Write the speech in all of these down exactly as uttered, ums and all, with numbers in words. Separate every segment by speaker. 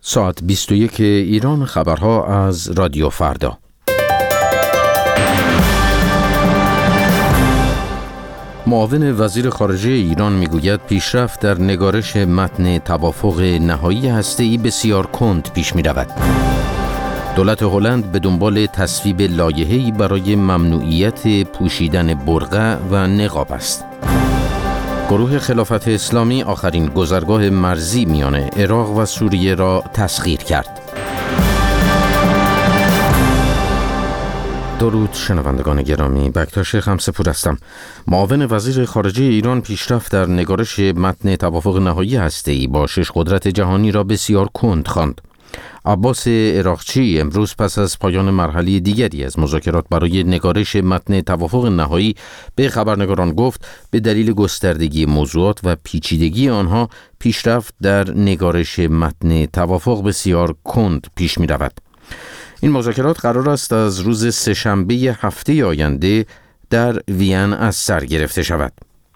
Speaker 1: ساعت بیست و یک ایران، خبرها از رادیو فردا. معاون وزیر خارجه ایران میگوید پیشرفت در نگارش متن توافق نهایی هسته‌ای بسیار کند پیش می‌رود. دولت هلند به دنبال تصویب لایحه‌ای برای ممنوعیت پوشیدن برقع و نقاب است. گروه خلافت اسلامی آخرین گذرگاه مرزی میان عراق و سوریه را تسخیر کرد. درود شنوندگان گرامی، بکتاش خمسه‌پور هستم. معاون وزیر خارجه ایران پیشرفت در نگارش متن توافق نهایی هسته‌ای با شش قدرت جهانی را بسیار کند خواند. عباس عراقچی امروز پس از پایان مرحله دیگری از مذاکرات برای نگارش متن توافق نهایی به خبرنگاران گفت به دلیل گستردگی موضوعات و پیچیدگی آنها پیشرفت در نگارش متن توافق بسیار کند پیش می رود. این مذاکرات قرار است از روز سه‌شنبه هفته آینده در وین از سر گرفته شود.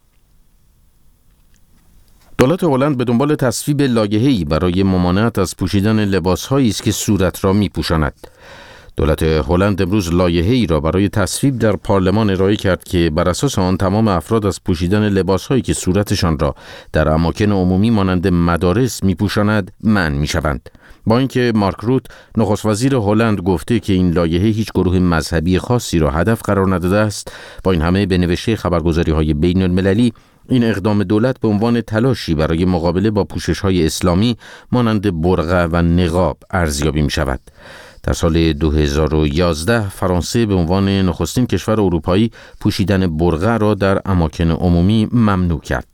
Speaker 1: دولت هلند به دنبال تصویب لایحه‌ای برای ممانعت از پوشیدن لباس‌هایی است که صورت را می‌پوشاند. دولت هلند امروز لایحه‌ای را برای تصویب در پارلمان ارائه کرد که بر اساس آن تمام افراد از پوشیدن لباس‌هایی که صورتشان را در اماکن عمومی مانند مدارس می‌پوشاند منع می‌شوند. با اینکه مارک روت نخست وزیر هلند گفته که این لایحه هیچ گروه مذهبی خاصی را هدف قرار نداده است، با این همه به نوشته خبرگزاری‌های بین‌المللی این اقدام دولت به عنوان تلاشی برای مقابله با پوشش‌های اسلامی مانند برقع و نقاب ارزیابی می‌شود. در سال دو هزار و یازده فرانسه به عنوان نخستین کشور اروپایی پوشیدن برقع را در اماکن عمومی ممنوع کرد.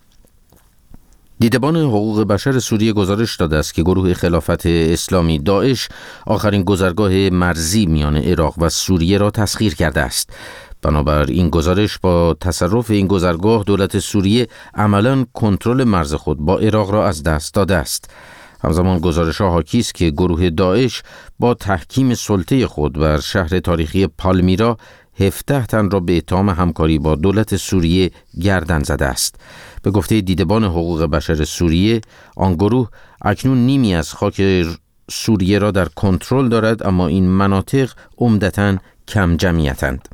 Speaker 1: دیدبان حقوق بشر سوریه گزارش داده است که گروه خلافت اسلامی داعش آخرین گذرگاه مرزی میان عراق و سوریه را تسخیر کرده است. بنابر این گزارش با تصرف این گذرگاه دولت سوریه عملاً کنترل مرز خود با عراق را از دست داده است. همزمان گزارش‌ها حاکی است که گروه داعش با تحکیم سلطه خود بر شهر تاریخی پالمیرا هفده تن را به اتهام همکاری با دولت سوریه گردن زده است. به گفته دیدبان حقوق بشر سوریه، آن گروه اکنون نیمی از خاک سوریه را در کنترل دارد، اما این مناطق عمدتاً کم جمعیتند.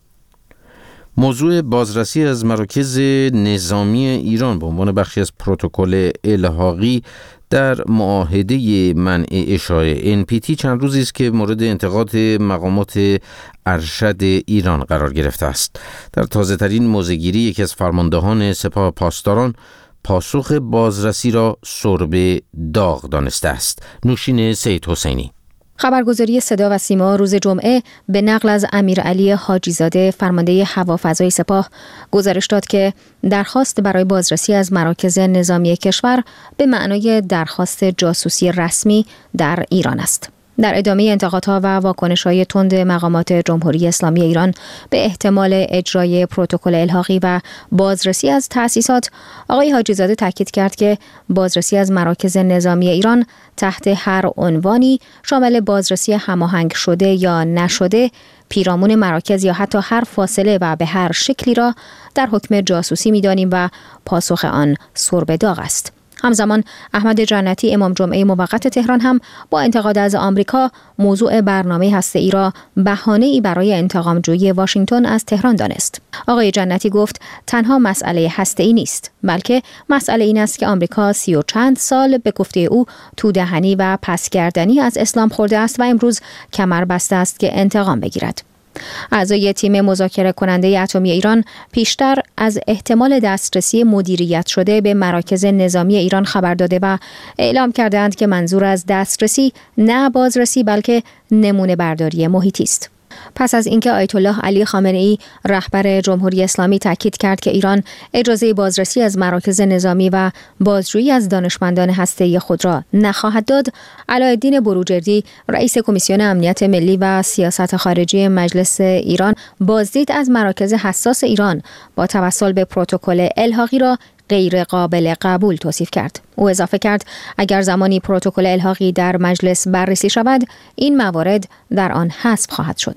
Speaker 1: موضوع بازرسی از مراکز نظامی ایران به عنوان بخشی از پروتکل الحاقی در معاهده منع اشاعه ان پی تی چند روزی است که مورد انتقاد مقامات ارشد ایران قرار گرفته است. در تازه‌ترین موضع‌گیری یکی از فرماندهان سپاه پاسداران پاسخ بازرسی را سرب داغ دانسته است. نوشین سید حسینی.
Speaker 2: خبرگزاری صدا و سیما روز جمعه به نقل از امیرعلی حاجی‌زاده فرمانده هوافضای سپاه گزارش داد که درخواست برای بازرسی از مراکز نظامی کشور به معنای درخواست جاسوسی رسمی در ایران است. در ادامه انتقادها و واکنش‌های تند مقامات جمهوری اسلامی ایران به احتمال اجرای پروتکل الحاقی و بازرسی از تأسیسات، آقای حاجی‌زاده تاکید کرد که بازرسی از مراکز نظامی ایران تحت هر عنوانی شامل بازرسی هماهنگ شده یا نشده، پیرامون مراکز یا حتی هر فاصله و به هر شکلی را در حکم جاسوسی می‌دانیم و پاسخ آن سرب داغ است. همزمان احمد جنتی امام جمعه موقت تهران هم با انتقاد از آمریکا موضوع برنامه هسته‌ای را بهانه‌ای برای انتقام‌جویی واشنگتن از تهران دانست. آقای جنتی گفت تنها مسئله هسته‌ای نیست، بلکه مسئله این است که آمریکا سی و چند سال به گفته او تودهنی و پسگردنی از اسلام خورده است و امروز کمر بسته است که انتقام بگیرد. اعضای تیم مذاکره کننده اتمی ایران پیشتر از احتمال دسترسی مدیریت شده به مراکز نظامی ایران خبر داده و اعلام کردند که منظور از دسترسی نه بازرسی بلکه نمونه برداری محیطی است. پس از اینکه آیت الله علی خامنه‌ای رهبر جمهوری اسلامی تاکید کرد که ایران اجازه بازرسی از مراکز نظامی و بازجویی از دانشمندان هسته‌ای خود را نخواهد داد، علاءالدین بروجردی رئیس کمیسیون امنیت ملی و سیاست خارجی مجلس ایران بازدید از مراکز حساس ایران با توسل به پروتکل الحاقی را غیر قابل قبول توصیف کرد. او اضافه کرد اگر زمانی پروتکل الحاقی در مجلس بررسی شود، این موارد در آن حذف خواهد شد.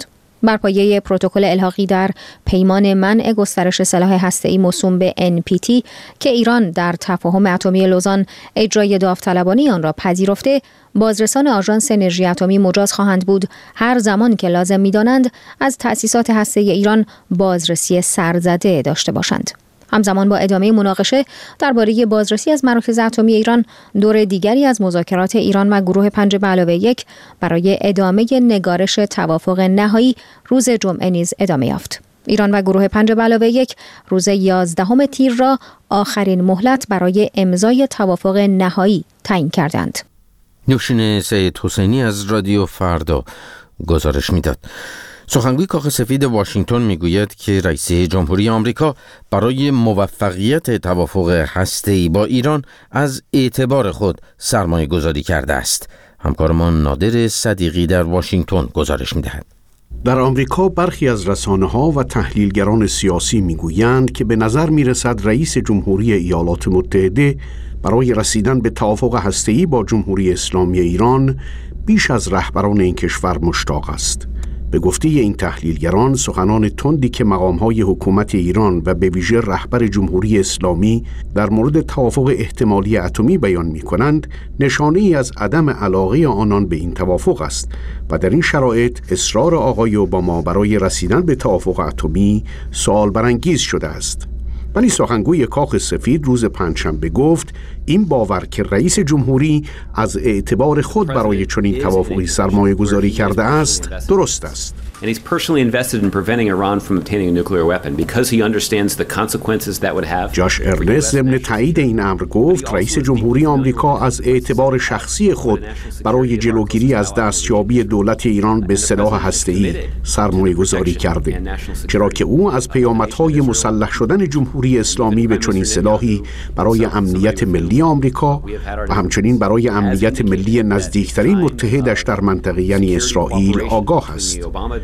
Speaker 2: بر پایه پروتکل الحاقی در پیمان منع گسترش سلاح هسته‌ای موسوم به ان پی تی که ایران در تفاهم اتمی لوزان اجرای داوطلبانه آن را پذیرفته، بازرسان آژانس انرژی اتمی مجاز خواهند بود هر زمان که لازم می‌دانند از تأسیسات هسته‌ای ایران بازرسی سرزده داشته باشند. همزمان با ادامه مناقشه درباره بازرسی از مراکز اتمی ایران، دور دیگری از مذاکرات ایران و گروه پنج به علاوه یک برای ادامه نگارش توافق نهایی روز جمعه نیز ادامه یافت. ایران و گروه پنج به علاوه یک روز یازدهم تیر را آخرین مهلت برای امضای توافق نهایی تعیین کردند.
Speaker 1: نوشین سید حسینی از رادیو فردا گزارش میداد. سخنگوی کاخ سفید واشنگتن میگوید که رئیس جمهوری آمریکا برای موفقیت توافق هسته‌ای با ایران از اعتبار خود سرمایه گذاری کرده است. همکارمان نادر صدیقی در واشنگتن گزارش میدهد.
Speaker 3: در آمریکا برخی از رسانه‌ها و تحلیلگران سیاسی میگویند که به نظر میرسد رئیس جمهوری ایالات متحده برای رسیدن به توافق هسته‌ای با جمهوری اسلامی ایران بیش از رهبران این کشور مشتاق است. به گفته این تحلیلگران، سخنان تندی که مقام‌های حکومت ایران و به ویژه رهبر جمهوری اسلامی در مورد توافق احتمالی اتمی بیان می‌کنند، نشانه‌ای از عدم علاقه آنان به این توافق است و در این شرایط اصرار آقای اوباما برای رسیدن به توافق اتمی سوال برانگیز شده است. ولی سخنگوی کاخ سفید روز پنجشنبه گفت این باور که رئیس جمهوری از اعتبار خود برای چنین توافقی سرمایه گذاری کرده است درست است.
Speaker 4: And he's personally invested in preventing Iran from obtaining a nuclear weapon because he understands the consequences that would have.
Speaker 3: جاش ارنست ضمن تایید این امر گفت رئیس جمهوری آمریکا از اعتبار شخصی خود برای جلوگیری از دستیابی دولت ایران به سلاح هسته‌ای سرمایه گذاری کرده، چرا که او از پیامدهای مسلح شدن جمهوری اسلامی به چنین سلاحی برای امنیت ملی آمریکا و همچنین برای امنیت ملی نزدیکترین متحدش در منطقه یعنی اسرائیل آگاه است.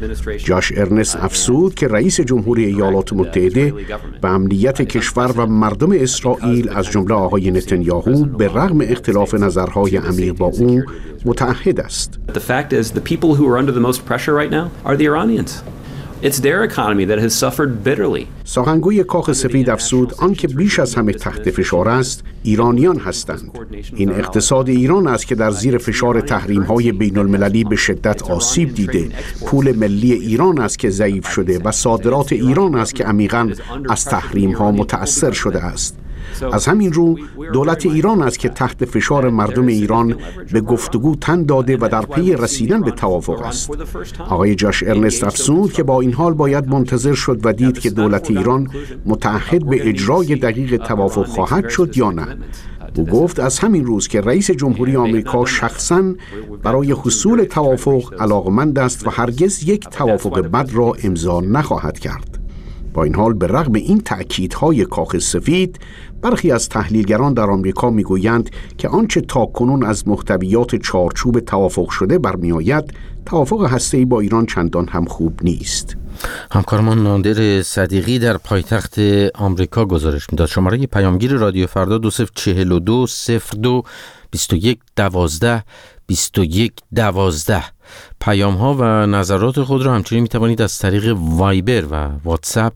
Speaker 3: جاش ارنست افزود که رئیس جمهوری ایالات متحده به امنیت کشور و مردم اسرائیل از جمله آقای نتانیاهو به رغم اختلاف نظرهای عمیق با او متعهد است.
Speaker 4: The fact is the people who are under the most pressure right now are the Iranians. It's their economy that has suffered bitterly.
Speaker 3: سخنگوی کاخ سفید افزود آنکه بیش از همه تحت فشار است ایرانیان هستند. این اقتصاد ایران است که در زیر فشار تحریم‌های بین‌المللی به شدت آسیب دیده. پول ملی ایران است که ضعیف شده و صادرات ایران است که عمیقاً از تحریم‌ها متأثر شده است. از همین رو دولت ایران است که تحت فشار مردم ایران به گفتگو تن داده و در پی رسیدن به توافق است. آقای جاش ارنست افزود که با این حال باید منتظر شد و دید که دولت ایران متعهد به اجرای دقیق توافق خواهد شد یا نه. او گفت از همین روز که رئیس جمهوری آمریکا شخصاً برای حصول توافق علاقمند است و هرگز یک توافق بد را امضا نخواهد کرد. با این حال به رغم این تأکیدهای کاخ سفید، برخی از تحلیلگران در آمریکا میگویند که آنچه تاکنون از محتویات چارچوب توافق شده برمیآید، توافق هسته‌ای با ایران چندان هم خوب نیست.
Speaker 1: همکارمان نادر صدیقی در پایتخت آمریکا گزارش میداد. شماره پیامگیر رادیو فردا دو صفر چهل و دو صفر دو بیست و یک دوازده بیست و یک دوازده. پیام ها و نظرات خود را همچنین می توانید از طریق وایبر و واتساپ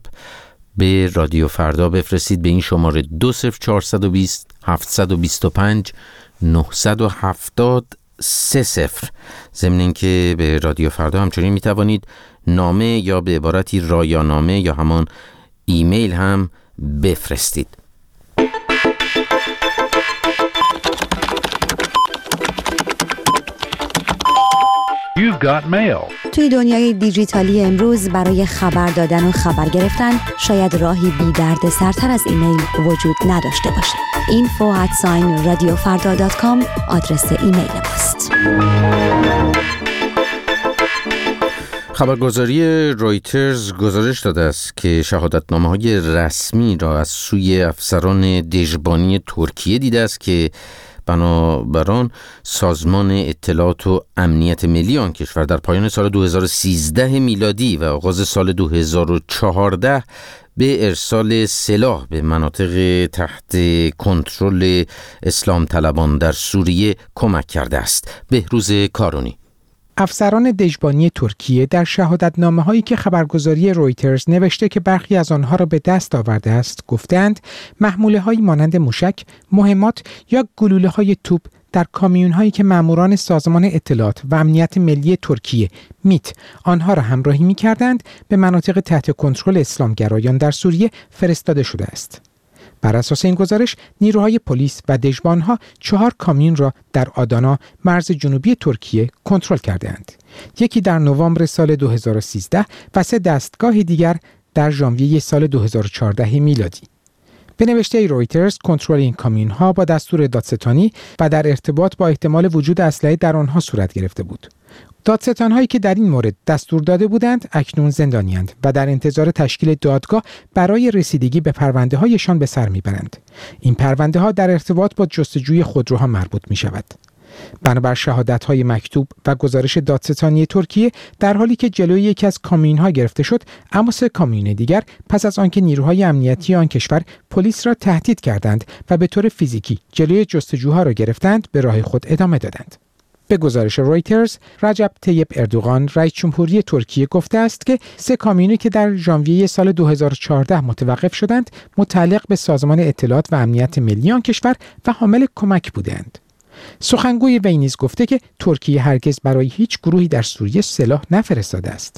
Speaker 1: به رادیو فردا بفرستید به این شماره دو صفر چهارصد و بیست هفتصد و بیست و پنج نهصد و هفتاد سه صفر. ضمن اینکه به رادیو فردا همچنین می توانید نامه یا به عبارتی رایانامه یا همان ایمیل هم بفرستید.
Speaker 5: You've got mail.
Speaker 6: توی دنیای دیجیتالی امروز برای خبر دادن و خبر گرفتن شاید راهی بی درد سرتر از ایمیل وجود نداشته باشه. info at sign radio farda dot com آدرس ایمیل ماست.
Speaker 1: خبرگزاری رویترز گزارش داده است که شهادتنامه‌های رسمی را از سوی افسران دژبانی ترکیه دیده است که بنابر آن سازمان اطلاعات و امنیت ملی آن کشور در پایان سال دو هزار و سیزده میلادی و آغاز سال دو هزار و چهارده به ارسال سلاح به مناطق تحت کنترل اسلام طلبان در سوریه کمک کرده است. بهروز کارونی.
Speaker 7: افسران دژبانی ترکیه در شهادتنامه‌هایی که خبرگزاری رویترز نوشته که برخی از آنها را به دست آورده است، گفتند محموله‌هایی مانند موشک، مهمات یا گلوله‌های توپ در کامیون‌هایی که ماموران سازمان اطلاعات و امنیت ملی ترکیه میت آنها را همراهی می‌کردند به مناطق تحت کنترل اسلامگرایان در سوریه فرستاده شده است. بر اساس این گزارش، نیروهای پلیس و دژبان‌ها چهار کامیون را در آدانا، مرز جنوبی ترکیه، کنترل کردند. یکی در نوامبر سال دو هزار و سیزده و سه دستگاه دیگر در ژانویه سال دو هزار و چهارده میلادی. به نوشته رویترز، کنترل این کامیون‌ها با دستور دادستانی و در ارتباط با احتمال وجود اسلحه در آنها صورت گرفته بود. دادستان‌هایی که در این مورد دستور داده بودند اکنون زندانی‌اند و در انتظار تشکیل دادگاه برای رسیدگی به پرونده‌هایشان به سر می‌برند. این پرونده‌ها در ارتباط با جستجوی خودروها مربوط می‌شود. بنابر شهادت‌های مکتوب و گزارش دادستانی ترکیه، در حالی که جلوی یکی از کامیون‌ها گرفته شد، اما سه کامیون دیگر پس از آنکه نیروهای امنیتی آن کشور پلیس را تهدید کردند و به طور فیزیکی جلوی جستجوها را گرفتند، به راه خود ادامه دادند. به گزارش رویترز، رجب طیب اردوغان، رئیس جمهوری ترکیه گفته است که سه کامیونی که در ژانویه سال دو هزار و چهارده متوقف شدند، متعلق به سازمان اطلاعات و امنیت ملی آن کشور و حامل کمک بودند. سخنگوی وی نیز گفته که ترکیه هرگز برای هیچ گروهی در سوریه سلاح نفرستاده است.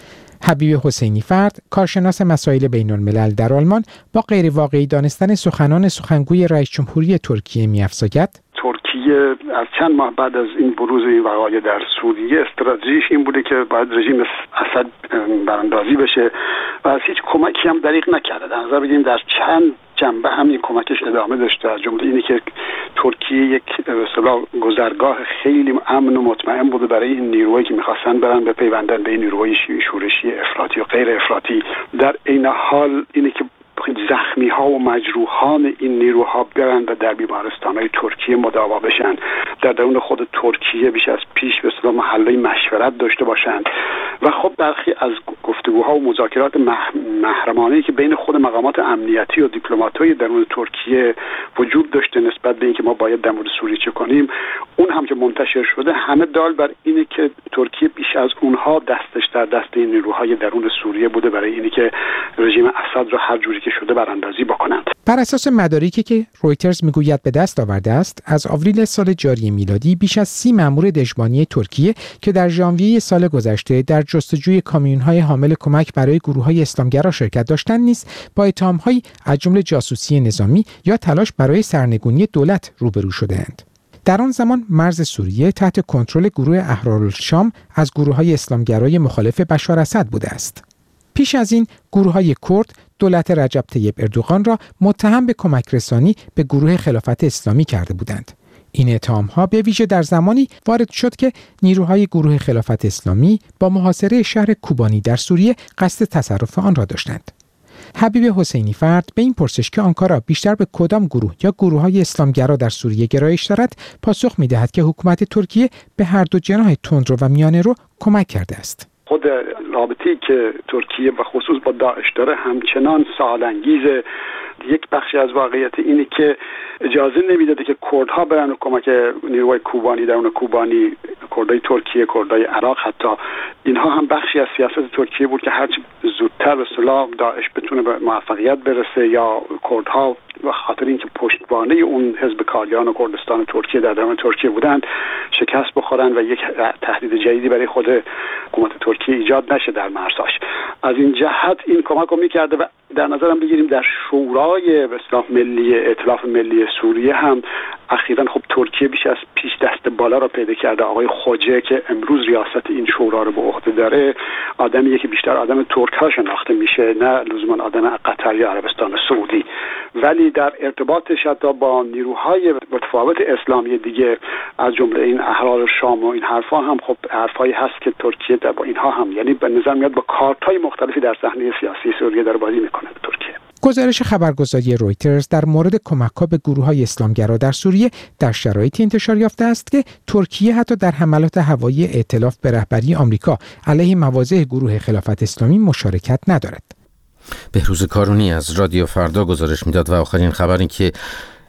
Speaker 7: حبیب حسینی فرد، کارشناس مسائل بین الملل در آلمان، با غیر واقعی دانستن سخنان سخنگوی رئیس جمهوری ترکیه می‌افزاید:
Speaker 8: ترکیه از چند ماه بعد از این بروز این وقایع در سوریه استراتژیش این بوده که باید رژیم اسد براندازی بشه و از هیچ کمکی هم دریغ نکرده. در نظر بگیریم در چند جنبه همین کمکش ادامه داشته، از جمله اینی که ترکیه یک به اصطلاح گذرگاه خیلی امن و مطمئن بوده برای این نیروهایی که می‌خواستن برن به پیوندن به این نیروهای شورشی افراطی و غیر افراطی. در این حال اینی که زخمی ها و مجروحان این نیروها برن و در بیمارستان های ترکیه مداوا بشن، در درون خود ترکیه بیش از پیش به اصطلاح محله مشورت داشته باشند و خب برخی از گفتگوها و مذاکرات محرمانه‌ای که بین خود مقامات امنیتی و دیپلمات‌های درون ترکیه وجود داشته نسبت به اینکه ما باید در مورد سوریه چه کنیم، اون هم که منتشر شده، همه دال بر اینه که ترکیه بیش از اونها دستش در دست این نیروهای درون سوریه بوده برای اینی که رژیم اسد را هر جوری که شده براندازی بکنند.
Speaker 7: بر اساس مدارکی که رویترز میگوید به دست آورده است، از آوریل سال جاری میلادی بیش از سی مأمور دژبانی ترکیه که در ژانویه سال گذشته در جستجوی کامیون‌های حامل کمک برای گروه‌های اسلامگرا شرکت داشتند نیز با اتهام‌هایی از جمله جاسوسی نظامی یا تلاش برای سرنگونی دولت روبرو شده‌اند. در آن زمان مرز سوریه تحت کنترل گروه احرارالشام از گروه‌های اسلامگرای مخالف بشار اسد بوده است. پیش از این گروه‌های کرد دولت رجب طیب اردوغان را متهم به کمک رسانی به گروه خلافت اسلامی کرده بودند. این اتهام‌ها به ویژه در زمانی وارد شد که نیروهای گروه خلافت اسلامی با محاصره شهر کوبانی در سوریه قصد تصرف آن را داشتند. حبیب حسینی فرد به این پرسش که آنکارا بیشتر به کدام گروه یا گروه‌های اسلامگرا در سوریه گرایش دارد، پاسخ می‌دهد که حکومت ترکیه به هر دو جناح تندرو و میانه‌رو کمک کرده است.
Speaker 8: خود رابطه‌ای که ترکیه و خصوص با داعش داره همچنان سال‌انگیزه. یک بخشی از واقعیت اینه که اجازه نمیداده که کردها برن و کمک نیروهای کوبانی درون کوبانی، کردای ترکیه، کردای عراق، حتی اینها هم بخشی از سیاست ترکیه بود که هرچی زودتر به اصطلاح داعش بتونه به موفقیت برسه یا کردها و خاطر اینکه پشتوانه اون حزب کارگران و کردستان ترکیه در درون ترکیه بودند شکست بخورن و یک تهدید جدیدی برای خود حکومت ترکیه ایجاد نشه در مرزاش. از این جهت این کمک رو می‌کرده و در نظرم بگیریم در شورای به اصطلاح ملی ائتلاف ملی سوریه هم اخیراً خب ترکیه بیش از پیش دست بالا را پیدا کرده. آقای خوجه که امروز ریاست این شورا رو به عهده داره آدمیه که بیشتر آدم ترک‌ها شناخته میشه، نه لزوما آدم قطر یا عربستان سعودی، ولی در ارتباطش حتی با نیروهای متفاوت اسلامی دیگه از جمله این احرار شام و این حرفا هم خب حرفایی هست که ترکیه در با اینها هم یعنی به نظر میاد با کارت‌های مختلفی در صحنه سیاسی سوریه داره بازی میکنه ترکیه.
Speaker 7: گزارش خبرگزاری رویترز در مورد کمک‌ها به گروه‌های اسلامگرا در سوریه در شرایطی انتشار یافته است که ترکیه حتی در حملات هوایی ائتلاف به رهبری آمریکا علیه مواضع گروه خلافت اسلامی مشارکت ندارد.
Speaker 1: بهروز کارونی از رادیو فردا گزارش میداد و آخرین خبر این که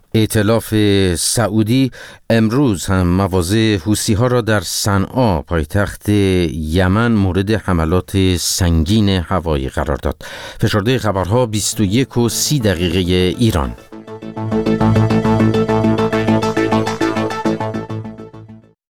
Speaker 1: ائتلاف سعودی امروز هم مواضع حوثی‌ها را در صنعا پایتخت یمن مورد حملات سنگین هوایی قرار داد. فشرده خبرها بیست و یک و سی دقیقه ایران.